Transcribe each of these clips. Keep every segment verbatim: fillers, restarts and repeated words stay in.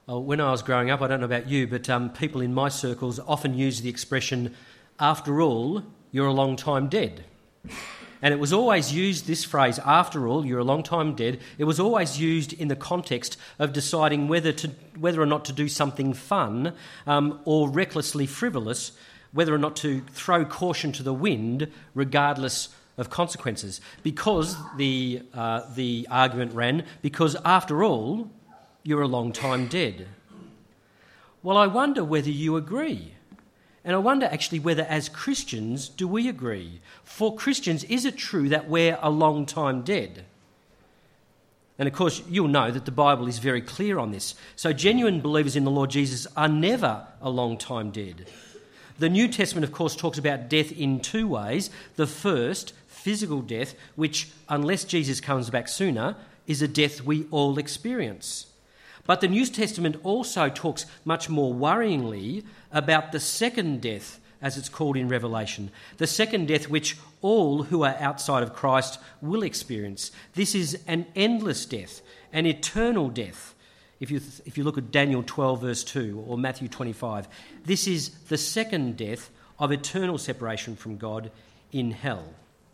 Oh, when I was growing up, I don't know about you, but um, people in my circles often use the expression, after all, you're a long time dead. And it was always used, this phrase, after all, you're a long time dead, it was always used in the context of deciding whether to whether or not to do something fun um, or recklessly frivolous, whether or not to throw caution to the wind regardless of consequences. Because the uh, the argument ran, because after all, you're a long time dead. Well, I wonder whether you agree. And I wonder actually whether as Christians do we agree? For Christians, is it true that we're a long time dead? And of course, you'll know that the Bible is very clear on this. So genuine believers in the Lord Jesus are never a long time dead. The New Testament, of course, talks about death in two ways. The first, physical death, which, unless Jesus comes back sooner, is a death we all experience. But the New Testament also talks much more worryingly about the second death, as it's called in Revelation, the second death which all who are outside of Christ will experience. This is an endless death, an eternal death. If you, if you look at Daniel twelve verse two or Matthew twenty-five, this is the second death of eternal separation from God in hell.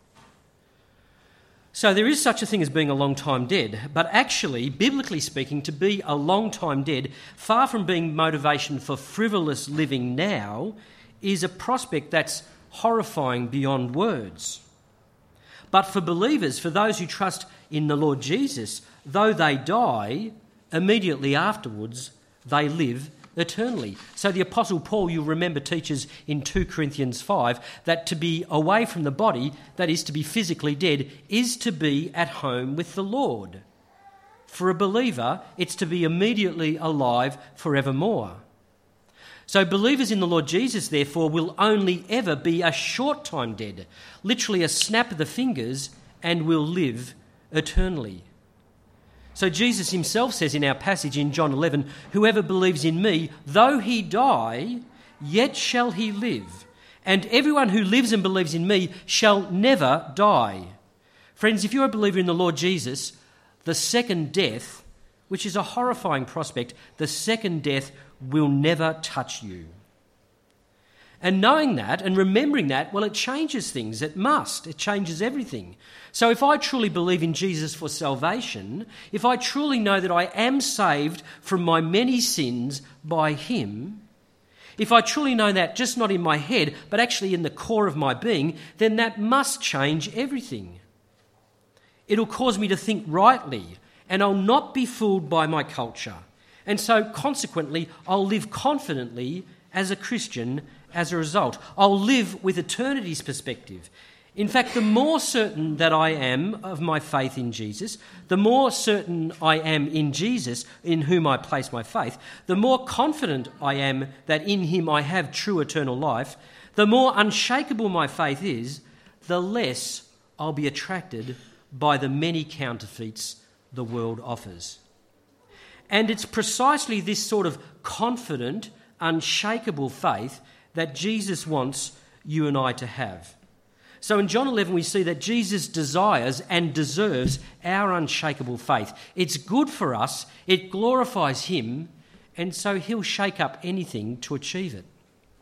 So there is such a thing as being a long time dead, but actually, biblically speaking, to be a long time dead, far from being motivation for frivolous living now, is a prospect that's horrifying beyond words. But for believers, for those who trust in the Lord Jesus, though they die, immediately afterwards they live eternally. So the Apostle Paul, you'll remember, teaches in two Corinthians five that to be away from the body, that is to be physically dead, is to be at home with the Lord. For a believer, it's to be immediately alive forevermore. So believers in the Lord Jesus, therefore, will only ever be a short time dead, literally a snap of the fingers, and will live eternally. So Jesus himself says in our passage in John eleven, whoever believes in me, though he die, yet shall he live. And everyone who lives and believes in me shall never die. Friends, if you're a believer in the Lord Jesus, the second death, which is a horrifying prospect, the second death will never touch you. And knowing that and remembering that, well, it changes things. It must. It changes everything. So if I truly believe in Jesus for salvation, if I truly know that I am saved from my many sins by him, if I truly know that just not in my head, but actually in the core of my being, then that must change everything. It'll cause me to think rightly, and I'll not be fooled by my culture. And so consequently, I'll live confidently as a Christian as a result. I'll live with eternity's perspective. In fact, the more certain that I am of my faith in Jesus, the more certain I am in Jesus, in whom I place my faith, the more confident I am that in him I have true eternal life, the more unshakable my faith is, the less I'll be attracted by the many counterfeits the world offers. And it's precisely this sort of confident, unshakable faith that Jesus wants you and I to have. So in John eleven we see that Jesus desires and deserves our unshakable faith. It's good for us, it glorifies him, and so he'll shake up anything to achieve it.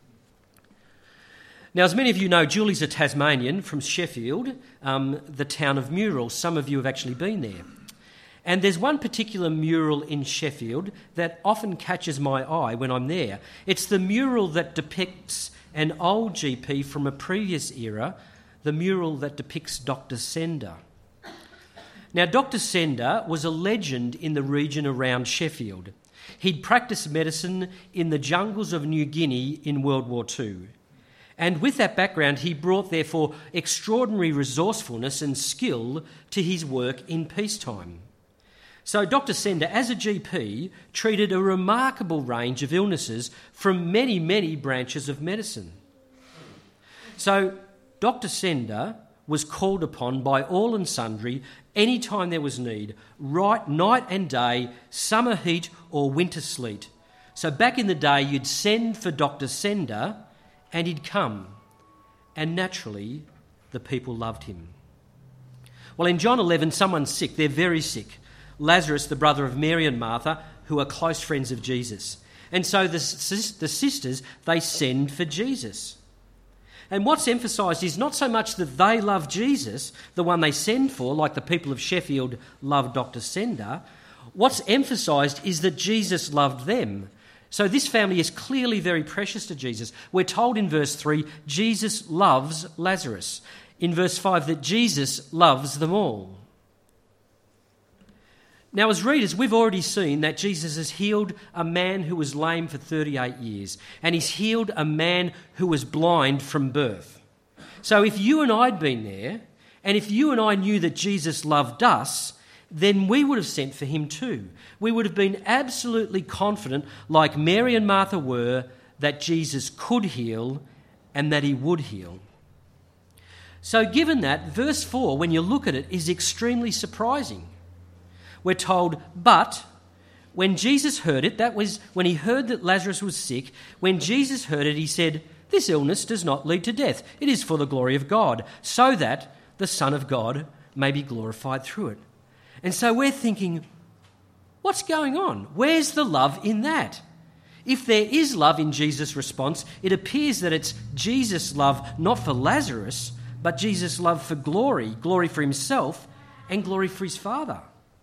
Now, as many of you know, Julie's a Tasmanian from Sheffield, um, the town of Mural. Some of you have actually been there. And there's one particular mural in Sheffield that often catches my eye when I'm there. It's the mural that depicts an old G P from a previous era, the mural that depicts Doctor Sender. Now, Doctor Sender was a legend in the region around Sheffield. He'd practiced medicine in the jungles of New Guinea in World War Two. And with that background, he brought, therefore, extraordinary resourcefulness and skill to his work in peacetime. So Doctor Sender, as a G P, treated a remarkable range of illnesses from many, many branches of medicine. So Doctor Sender was called upon by all and sundry any time there was need, right night and day, summer heat or winter sleet. So back in the day, you'd send for Doctor Sender and he'd come. And naturally, the people loved him. Well, in John eleven, someone's sick. They're very sick. Lazarus, the brother of Mary and Martha, who are close friends of Jesus. And so the, the sisters, they send for Jesus. And what's emphasised is not so much that they love Jesus, the one they send for, like the people of Sheffield love Doctor Sender. What's emphasised is that Jesus loved them. So this family is clearly very precious to Jesus. We're told in verse three, Jesus loves Lazarus. In verse five, that Jesus loves them all. Now, as readers, we've already seen that Jesus has healed a man who was lame for thirty-eight years, and he's healed a man who was blind from birth. So if you and I had been there, and if you and I knew that Jesus loved us, then we would have sent for him too. We would have been absolutely confident, like Mary and Martha were, that Jesus could heal and that he would heal. So given that, verse four, when you look at it, is extremely surprising. We're told, but when Jesus heard it, that was when he heard that Lazarus was sick, when Jesus heard it, he said, this illness does not lead to death. It is for the glory of God, so that the Son of God may be glorified through it. And so we're thinking, what's going on? Where's the love in that? If there is love in Jesus' response, it appears that it's Jesus' love not for Lazarus, but Jesus' love for glory, glory for himself and glory for his Father.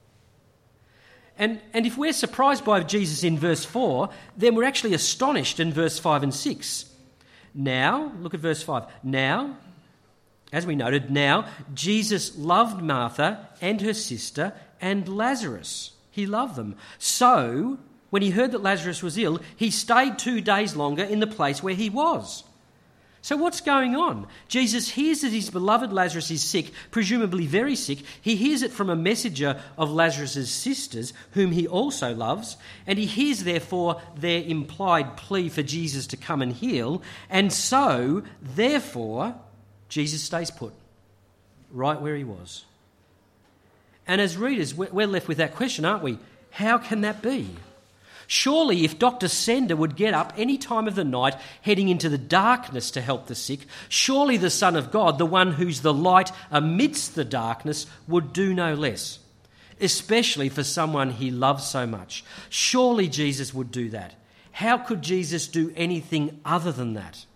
And, and if we're surprised by Jesus in verse four, then we're actually astonished in verse five and six. Now, look at verse five. Now, as we noted, now Jesus loved Martha and her sister and Lazarus. He loved them. So, when he heard that Lazarus was ill, he stayed two days longer in the place where he was. So what's going on? Jesus hears that his beloved Lazarus is sick, presumably very sick. He hears it from a messenger of Lazarus' sisters, whom he also loves, and he hears, therefore, their implied plea for Jesus to come and heal. And so, therefore, Jesus stays put, right where he was. And as readers, we're left with that question, aren't we? How can that be? Surely if Doctor Sender would get up any time of the night heading into the darkness to help the sick, surely the Son of God, the one who's the light amidst the darkness, would do no less, especially for someone he loves so much. Surely Jesus would do that. How could Jesus do anything other than that?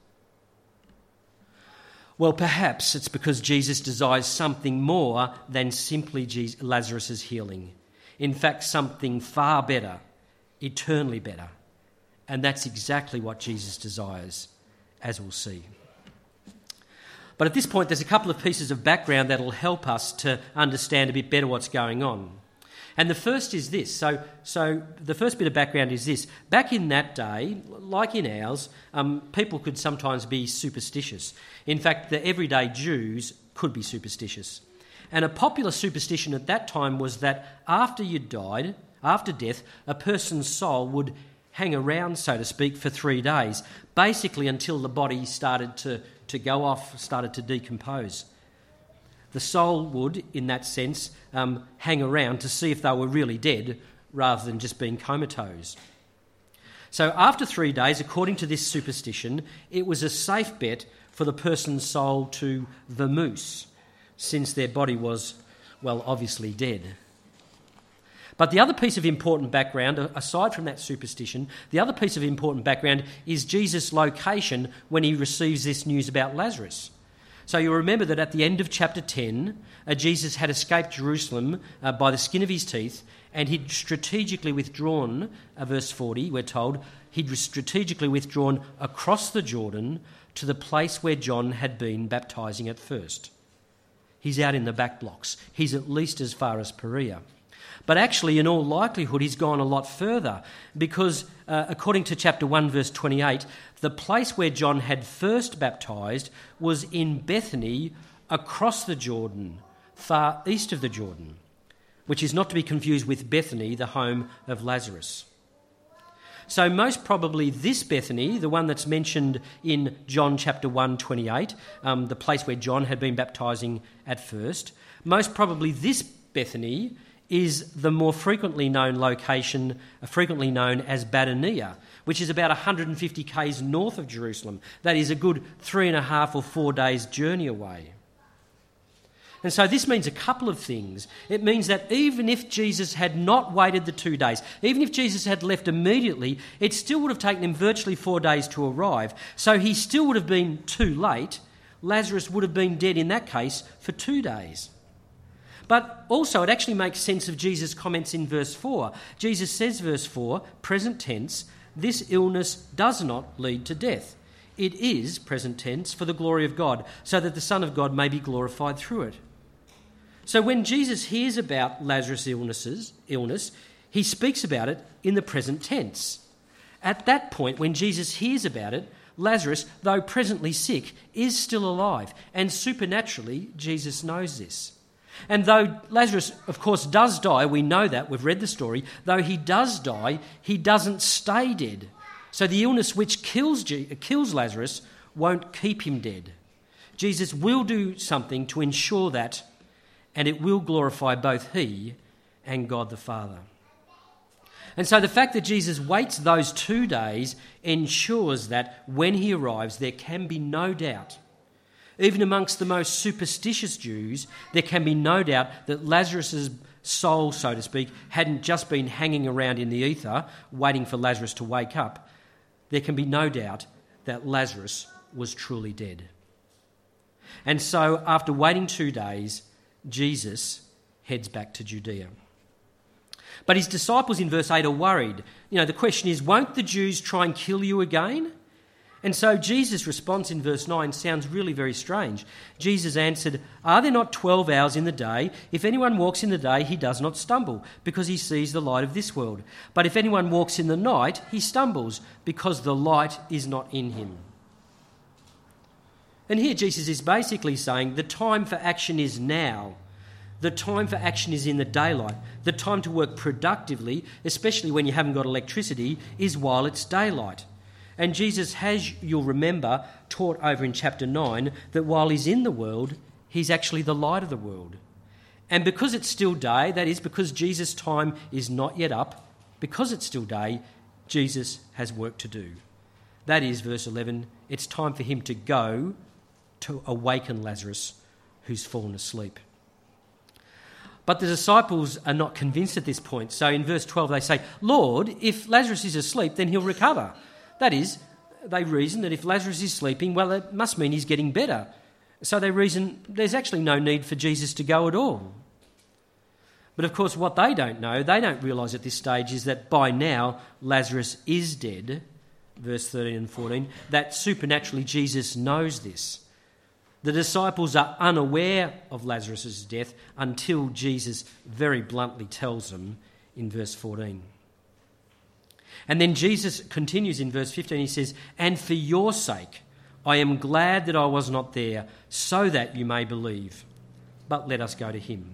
Well, perhaps it's because Jesus desires something more than simply Lazarus' healing. In fact, something far better, eternally better. And that's exactly what Jesus desires, as we'll see. But at this point, there's a couple of pieces of background that'll help us to understand a bit better what's going on. And the first is this. So, so the first bit of background is this. Back in that day, like in ours, um, people could sometimes be superstitious. In fact, the everyday Jews could be superstitious. And a popular superstition at that time was that after you died, after death, a person's soul would hang around, so to speak, for three days, basically until the body started to, to go off, started to decompose. The soul would, in that sense, um, hang around to see if they were really dead rather than just being comatose. So after three days, according to this superstition, it was a safe bet for the person's soul to vamoose, since their body was, well, obviously dead. But the other piece of important background, aside from that superstition, the other piece of important background is Jesus' location when he receives this news about Lazarus. So you'll remember that at the end of chapter ten, uh, Jesus had escaped Jerusalem uh, by the skin of his teeth, and he'd strategically withdrawn, uh, verse forty, we're told, he'd strategically withdrawn across the Jordan to the place where John had been baptising at first. He's out in the back blocks. He's at least as far as Perea. But actually, in all likelihood, he's gone a lot further because, uh, according to chapter one, verse twenty-eight, the place where John had first baptised was in Bethany across the Jordan, far east of the Jordan, which is not to be confused with Bethany, the home of Lazarus. So most probably this Bethany, the one that's mentioned in John chapter one, twenty-eight, um, the place where John had been baptising at first, most probably this Bethany is the more frequently known location, uh, frequently known as Badania, which is about one hundred fifty kays north of Jerusalem. That is a good three and a half or four days' journey away. And so this means a couple of things. It means that even if Jesus had not waited the two days, even if Jesus had left immediately, it still would have taken him virtually four days to arrive. So he still would have been too late. Lazarus would have been dead in that case for two days. But also it actually makes sense of Jesus' comments in verse four. Jesus says, verse four, present tense, this illness does not lead to death. It is, present tense, for the glory of God, so that the Son of God may be glorified through it. So when Jesus hears about Lazarus' illnesses, illness, he speaks about it in the present tense. At that point, when Jesus hears about it, Lazarus, though presently sick, is still alive, and supernaturally, Jesus knows this. And though Lazarus, of course, does die, we know that, we've read the story, though he does die, he doesn't stay dead. So the illness which kills, kills Lazarus won't keep him dead. Jesus will do something to ensure that, and it will glorify both he and God the Father. And so the fact that Jesus waits those two days ensures that when he arrives, there can be no doubt, even amongst the most superstitious Jews, there can be no doubt that Lazarus' soul, so to speak, hadn't just been hanging around in the ether, waiting for Lazarus to wake up. There can be no doubt that Lazarus was truly dead. And so, after waiting two days, Jesus heads back to Judea. But his disciples in verse eight are worried. You know, the question is, won't the Jews try and kill you again? And so Jesus' response in verse nine sounds really very strange. Jesus answered, are there not twelve hours in the day? If anyone walks in the day, he does not stumble, because he sees the light of this world. But if anyone walks in the night, he stumbles, because the light is not in him. And here Jesus is basically saying the time for action is now. The time for action is in the daylight. The time to work productively, especially when you haven't got electricity, is while it's daylight. And Jesus has, you'll remember, taught over in chapter nine that while he's in the world, he's actually the light of the world. And because it's still day, that is because Jesus' time is not yet up, because it's still day, Jesus has work to do. That is, verse eleven, it's time for him to go to awaken Lazarus who's fallen asleep. But the disciples are not convinced at this point. So in verse twelve they say, Lord, if Lazarus is asleep, then he'll recover. That is, they reason that if Lazarus is sleeping, well, it must mean he's getting better. So they reason there's actually no need for Jesus to go at all. But of course, what they don't know, they don't realise at this stage, is that by now Lazarus is dead, verse thirteen and fourteen, that supernaturally Jesus knows this. The disciples are unaware of Lazarus' death until Jesus very bluntly tells them in verse fourteen. And then Jesus continues in verse fifteen, he says, and for your sake I am glad that I was not there, so that you may believe. But let us go to him.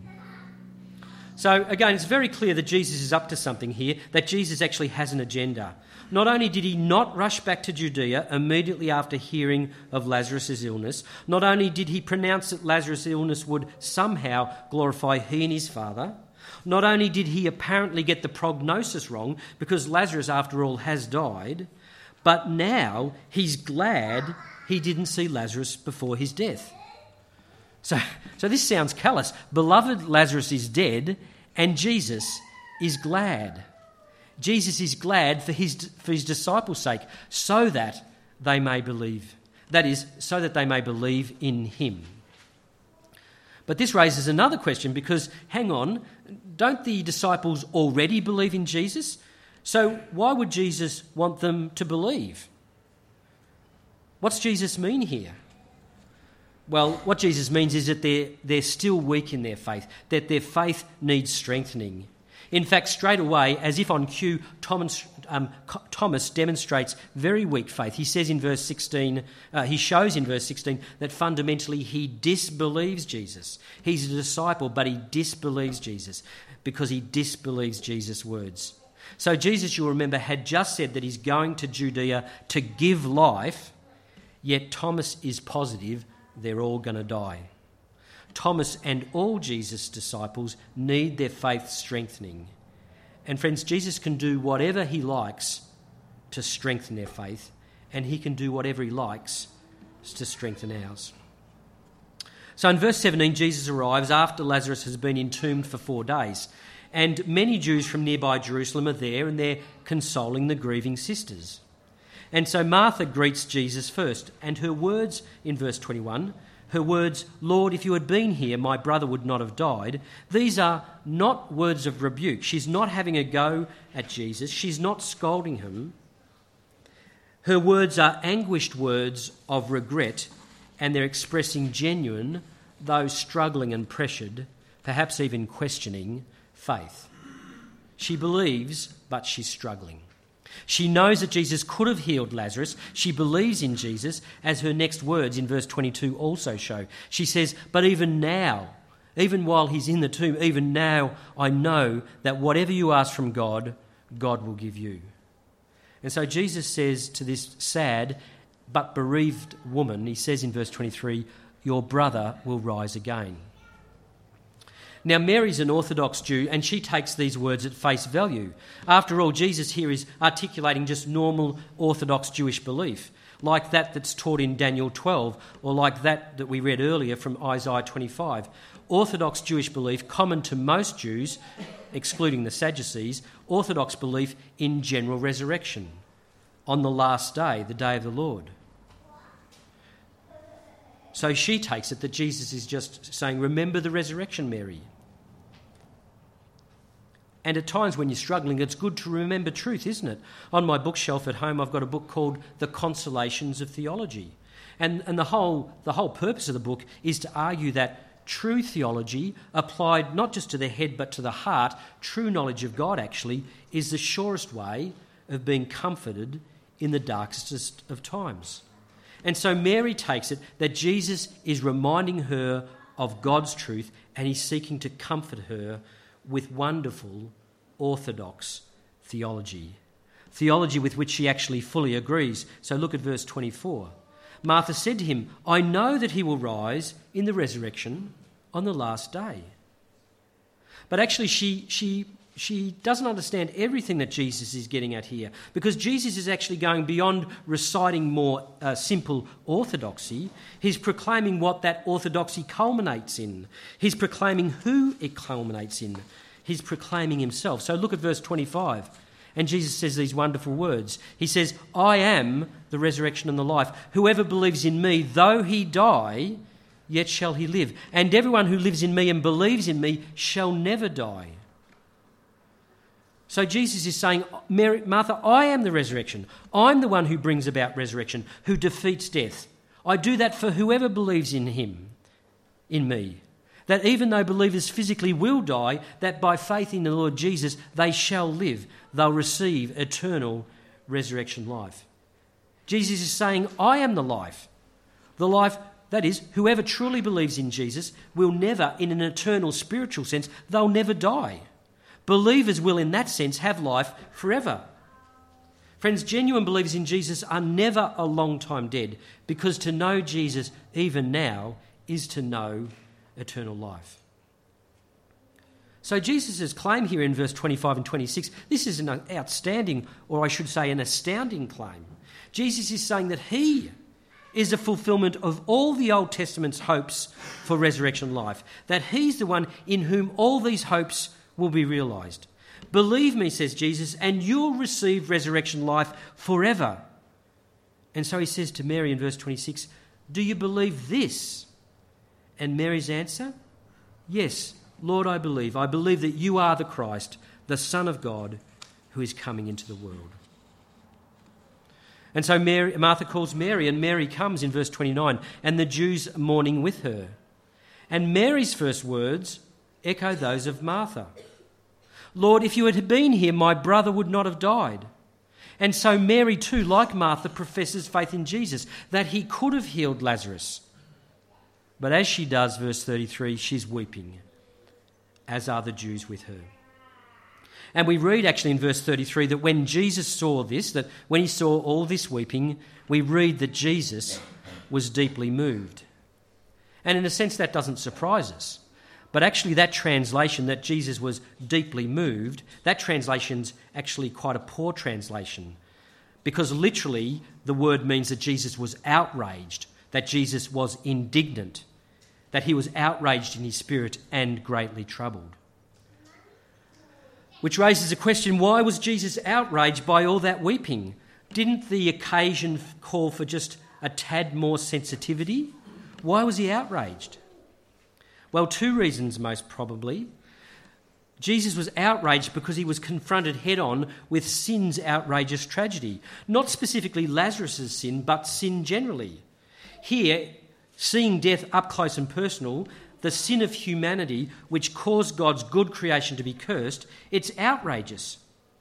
So again, it's very clear that Jesus is up to something here, that Jesus actually has an agenda. Not only did he not rush back to Judea immediately after hearing of Lazarus' illness, not only did he pronounce that Lazarus' illness would somehow glorify he and his Father, not only did he apparently get the prognosis wrong, because Lazarus, after all, has died, but now he's glad he didn't see Lazarus before his death. So, so this sounds callous. Beloved Lazarus is dead, and Jesus is glad. Jesus is glad for his, for his disciples' sake, so that they may believe. That is, so that they may believe in him. But this raises another question, because, hang on, don't the disciples already believe in Jesus? So why would Jesus want them to believe? What's Jesus mean here? Well, what Jesus means is that they're, they're still weak in their faith, that their faith needs strengthening. In fact, straight away, as if on cue, Thomas, um, Thomas demonstrates very weak faith. He says in verse sixteen, uh, he shows in verse sixteen that fundamentally he disbelieves Jesus. He's a disciple, but he disbelieves Jesus because he disbelieves Jesus' words. So Jesus, you'll remember, had just said that he's going to Judea to give life, yet Thomas is positive they're all going to die. Thomas and all Jesus' disciples need their faith strengthening. And friends, Jesus can do whatever he likes to strengthen their faith, and he can do whatever he likes to strengthen ours. So in verse seventeen, Jesus arrives after Lazarus has been entombed for four days. And many Jews from nearby Jerusalem are there, and they're consoling the grieving sisters. And so Martha greets Jesus first, and her words in verse twenty-one, her words, "Lord, if you had been here, my brother would not have died," these are not words of rebuke. She's not having a go at Jesus. She's not scolding him. Her words are anguished words of regret, and they're expressing genuine, though struggling and pressured, perhaps even questioning, faith. She believes, but she's struggling. She knows that Jesus could have healed Lazarus. She believes in Jesus, as her next words in verse twenty-two also show. She says, "But even now, even while he's in the tomb, even now I know that whatever you ask from God, God will give you." And so Jesus says to this sad but bereaved woman, he says in verse twenty-three, "Your brother will rise again." Now, Mary's an Orthodox Jew, and she takes these words at face value. After all, Jesus here is articulating just normal Orthodox Jewish belief, like that that's taught in Daniel twelve, or like that that we read earlier from Isaiah twenty-five. Orthodox Jewish belief, common to most Jews, excluding the Sadducees, Orthodox belief in general resurrection on the last day, the day of the Lord. So she takes it that Jesus is just saying, "Remember the resurrection, Mary." And at times when you're struggling, it's good to remember truth, isn't it? On my bookshelf at home, I've got a book called The Consolations of Theology. And, and the whole the whole purpose of the book is to argue that true theology, applied not just to the head but to the heart, true knowledge of God actually, is the surest way of being comforted in the darkest of times. And so Mary takes it that Jesus is reminding her of God's truth, and he's seeking to comfort her with wonderful orthodox theology. Theology with which she actually fully agrees. So look at verse twenty-four. Martha said to him, "I know that he will rise in the resurrection on the last day." But actually she she she doesn't understand everything that Jesus is getting at here, because Jesus is actually going beyond reciting more uh, simple orthodoxy. He's proclaiming what that orthodoxy culminates in. He's proclaiming who it culminates in. He's proclaiming himself. So look at verse twenty-five. And Jesus says these wonderful words. He says, "I am the resurrection and the life. Whoever believes in me, though he die, yet shall he live. And everyone who lives in me and believes in me shall never die." So Jesus is saying, Mary, Martha, I am the resurrection. I'm the one who brings about resurrection, who defeats death. I do that for whoever believes in him, in me. That even though believers physically will die, that by faith in the Lord Jesus, they shall live. They'll receive eternal resurrection life. Jesus is saying, I am the life. The life, that is, whoever truly believes in Jesus will never, in an eternal spiritual sense, they'll never die. Believers will, in that sense, have life forever. Friends, genuine believers in Jesus are never a long time dead, because to know Jesus even now is to know eternal life. So Jesus' claim here in verse twenty-five and twenty-six, this is an outstanding, or I should say an astounding claim. Jesus is saying that he is a fulfillment of all the Old Testament's hopes for resurrection life, that he's the one in whom all these hopes will be realised. Believe me, says Jesus, and you'll receive resurrection life forever. And so he says to Mary in verse twenty-six, "Do you believe this?" And Mary's answer, "Yes, Lord, I believe. I believe that you are the Christ, the Son of God, who is coming into the world." And so Mary, Martha calls Mary, and Mary comes in verse twenty-nine, and the Jews mourning with her. And Mary's first words echo those of Martha. "Lord, if you had been here, my brother would not have died." And so Mary too, like Martha, professes faith in Jesus, that he could have healed Lazarus. But as she does, verse thirty-three, she's weeping, as are the Jews with her. And we read actually in verse thirty-three that when Jesus saw this, that when he saw all this weeping, we read that Jesus was deeply moved. And in a sense that doesn't surprise us. But actually that translation, that Jesus was deeply moved, that translation's actually quite a poor translation, because literally the word means that Jesus was outraged, that Jesus was indignant, that he was outraged in his spirit and greatly troubled. Which raises a question, why was Jesus outraged by all that weeping? Didn't the occasion call for just a tad more sensitivity? Why was he outraged? Well, two reasons most probably. Jesus was outraged because he was confronted head-on with sin's outrageous tragedy. Not specifically Lazarus' sin, but sin generally. Here, seeing death up close and personal, the sin of humanity which caused God's good creation to be cursed, it's outrageous.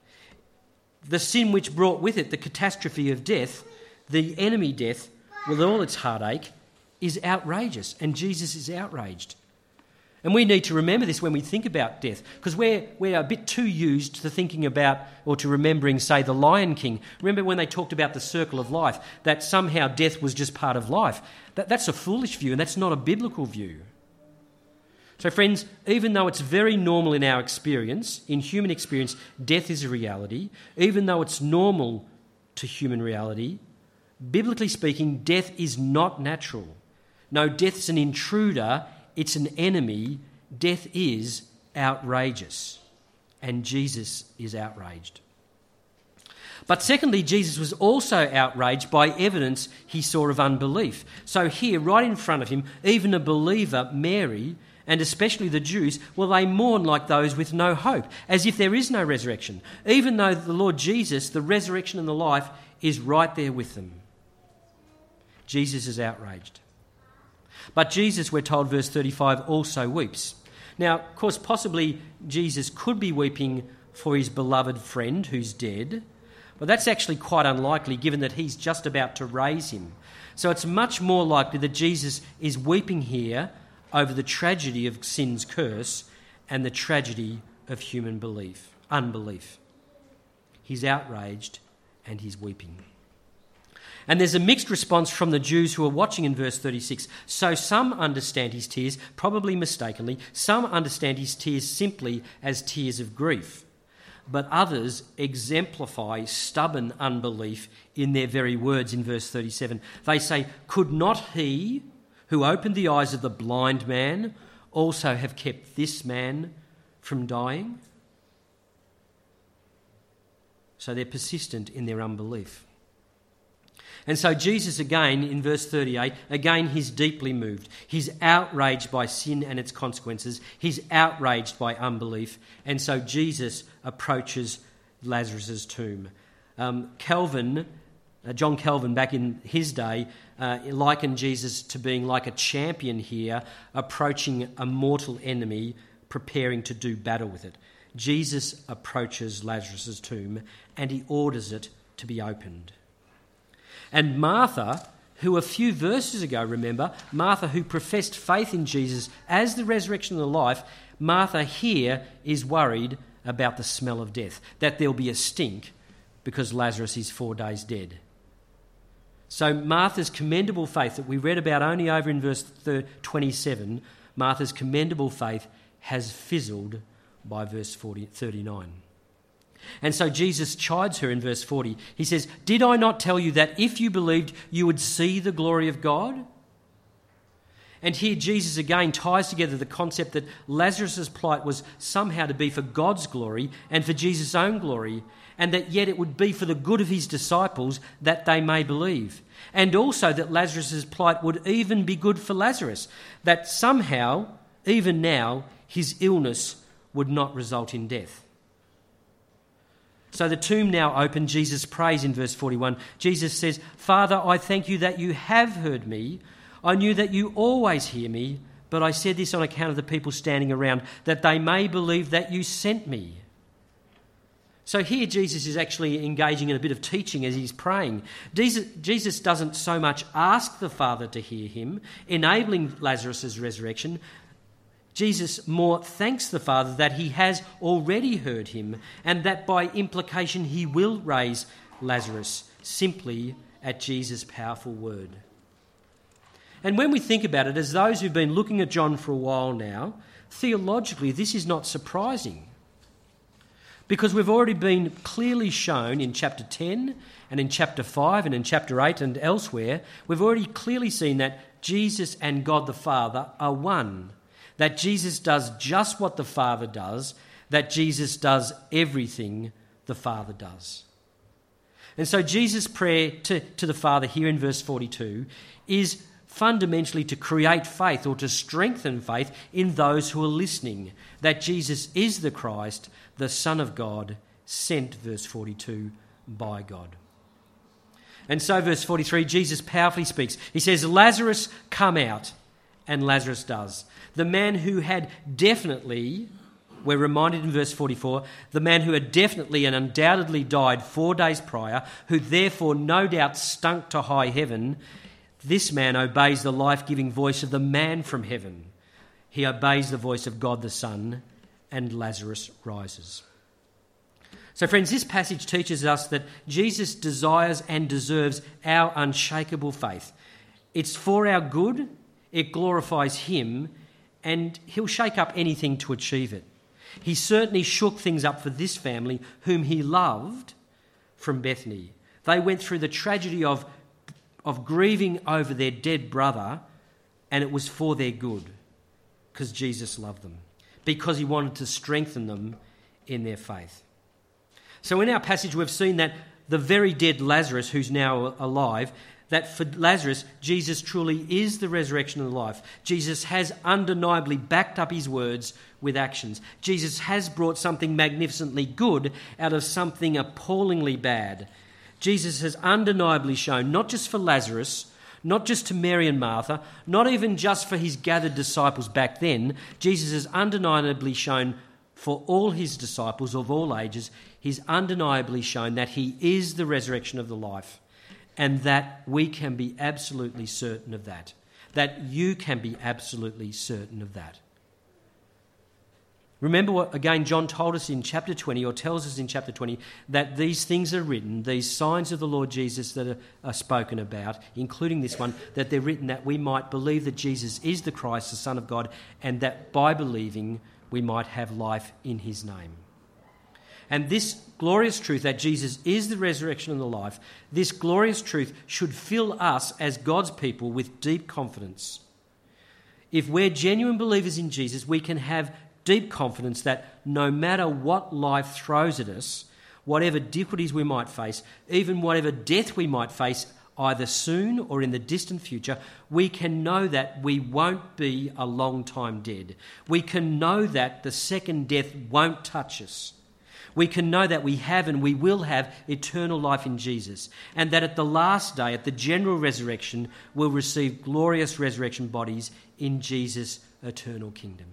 The sin which brought with it the catastrophe of death, the enemy death, with all its heartache, is outrageous, and Jesus is outraged. And we need to remember this when we think about death, because we're, we're a bit too used to thinking about or to remembering, say, the Lion King. Remember when they talked about the circle of life, that somehow death was just part of life. That, that's a foolish view, and that's not a biblical view. So friends, even though it's very normal in our experience, in human experience, death is a reality, even though it's normal to human reality, biblically speaking, death is not natural. No, death's an intruder, it's an enemy. Death is outrageous, and Jesus is outraged. But secondly, Jesus was also outraged by evidence he saw of unbelief. So here, right in front of him, even a believer, Mary, and especially the Jews, well, they mourn like those with no hope, as if there is no resurrection, even though the Lord Jesus, the resurrection and the life, is right there with them. Jesus is outraged. But Jesus, we're told, verse thirty-five, also weeps. Now, of course, possibly Jesus could be weeping for his beloved friend who's dead, but that's actually quite unlikely given that he's just about to raise him. So it's much more likely that Jesus is weeping here over the tragedy of sin's curse and the tragedy of human belief, unbelief. He's outraged and he's weeping. And there's a mixed response from the Jews who are watching in verse thirty-six. So some understand his tears, probably mistakenly. Some understand his tears simply as tears of grief. But others exemplify stubborn unbelief in their very words in verse thirty-seven. They say, could not he who opened the eyes of the blind man also have kept this man from dying? So they're persistent in their unbelief. And so Jesus again, in verse thirty-eight, again he's deeply moved. He's outraged by sin and its consequences. He's outraged by unbelief. And so Jesus approaches Lazarus' tomb. Um, Calvin, uh, John Calvin, back in his day, uh, likened Jesus to being like a champion here, approaching a mortal enemy, preparing to do battle with it. Jesus approaches Lazarus' tomb and he orders it to be opened. And Martha, who a few verses ago, remember, Martha who professed faith in Jesus as the resurrection and the life, Martha here is worried about the smell of death, that there'll be a stink because Lazarus is four days dead. So Martha's commendable faith that we read about only over in verse twenty-seven, Martha's commendable faith has fizzled by verse thirty-nine. And so Jesus chides her in verse forty. He says, did I not tell you that if you believed, you would see the glory of God? And here Jesus again ties together the concept that Lazarus' plight was somehow to be for God's glory and for Jesus' own glory, and that yet it would be for the good of his disciples that they may believe. And also that Lazarus' plight would even be good for Lazarus, that somehow, even now, his illness would not result in death. So the tomb now open, Jesus prays in verse forty-one. Jesus says, Father, I thank you that you have heard me. I knew that you always hear me, but I said this on account of the people standing around, that they may believe that you sent me. So here Jesus is actually engaging in a bit of teaching as he's praying. Jesus, Jesus doesn't so much ask the Father to hear him, enabling Lazarus' resurrection. Jesus more thanks the Father that he has already heard him and that by implication he will raise Lazarus simply at Jesus' powerful word. And when we think about it, as those who've been looking at John for a while now, theologically this is not surprising. Because we've already been clearly shown in chapter ten and in chapter five and in chapter eight and elsewhere, we've already clearly seen that Jesus and God the Father are one. That Jesus does just what the Father does, that Jesus does everything the Father does. And so Jesus' prayer to, to the Father here in verse forty-two is fundamentally to create faith or to strengthen faith in those who are listening, that Jesus is the Christ, the Son of God, sent, verse forty-two, by God. And so, verse forty-three, Jesus powerfully speaks. He says, Lazarus, come out. And Lazarus does. The man who had definitely, we're reminded in verse forty-four, the man who had definitely and undoubtedly died four days prior, who therefore no doubt stunk to high heaven, this man obeys the life-giving voice of the man from heaven. He obeys the voice of God the Son, and Lazarus rises. So friends, this passage teaches us that Jesus desires and deserves our unshakable faith. It's for our good, it glorifies him, and he'll shake up anything to achieve it. He certainly shook things up for this family, whom he loved, from Bethany. They went through the tragedy of, of grieving over their dead brother, and it was for their good, because Jesus loved them, because he wanted to strengthen them in their faith. So in our passage, we've seen that the very dead Lazarus, who's now alive, that for Lazarus, Jesus truly is the resurrection and the life. Jesus has undeniably backed up his words with actions. Jesus has brought something magnificently good out of something appallingly bad. Jesus has undeniably shown, not just for Lazarus, not just to Mary and Martha, not even just for his gathered disciples back then, Jesus has undeniably shown for all his disciples of all ages, he's undeniably shown that he is the resurrection of the life, and that we can be absolutely certain of that, that you can be absolutely certain of that. Remember what, again, John told us in chapter twenty, or tells us in chapter twenty, that these things are written, these signs of the Lord Jesus that are, are spoken about, including this one, that they're written that we might believe that Jesus is the Christ, the Son of God, and that by believing we might have life in his name. And this glorious truth that Jesus is the resurrection and the life, this glorious truth should fill us as God's people with deep confidence. If we're genuine believers in Jesus, we can have deep confidence that no matter what life throws at us, whatever difficulties we might face, even whatever death we might face, either soon or in the distant future, we can know that we won't be a long time dead. We can know that the second death won't touch us. We can know that we have and we will have eternal life in Jesus, and that at the last day, at the general resurrection, we'll receive glorious resurrection bodies in Jesus' eternal kingdom.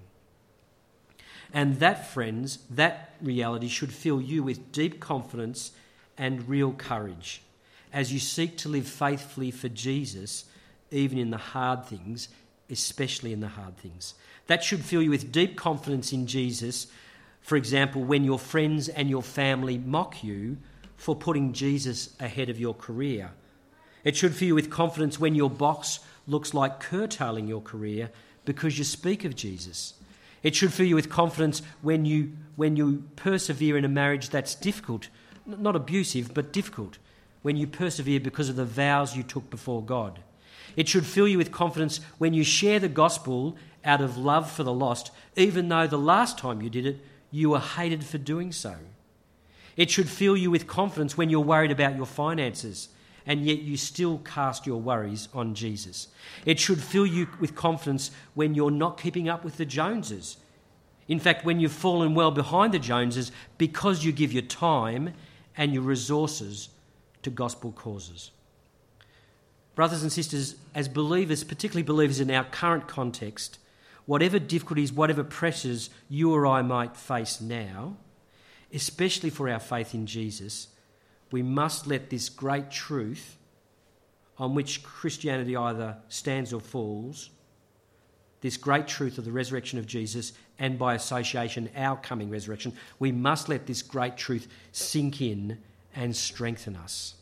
And that, friends, that reality should fill you with deep confidence and real courage as you seek to live faithfully for Jesus, even in the hard things, especially in the hard things. That should fill you with deep confidence in Jesus, for example, when your friends and your family mock you for putting Jesus ahead of your career. It should fill you with confidence when your boss looks like curtailing your career because you speak of Jesus. It should fill you with confidence when you when you persevere in a marriage that's difficult, not abusive, but difficult, when you persevere because of the vows you took before God. It should fill you with confidence when you share the gospel out of love for the lost, even though the last time you did it, you were hated for doing so. It should fill you with confidence when you're worried about your finances, and yet you still cast your worries on Jesus. It should fill you with confidence when you're not keeping up with the Joneses. In fact, when you've fallen well behind the Joneses because you give your time and your resources to gospel causes. Brothers and sisters, as believers, particularly believers in our current context, whatever difficulties, whatever pressures you or I might face now, especially for our faith in Jesus, we must let this great truth on which Christianity either stands or falls, this great truth of the resurrection of Jesus and by association our coming resurrection, we must let this great truth sink in and strengthen us.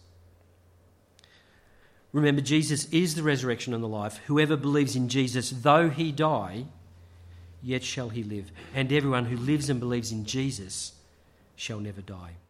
Remember, Jesus is the resurrection and the life. Whoever believes in Jesus, though he die, yet shall he live. And everyone who lives and believes in Jesus shall never die.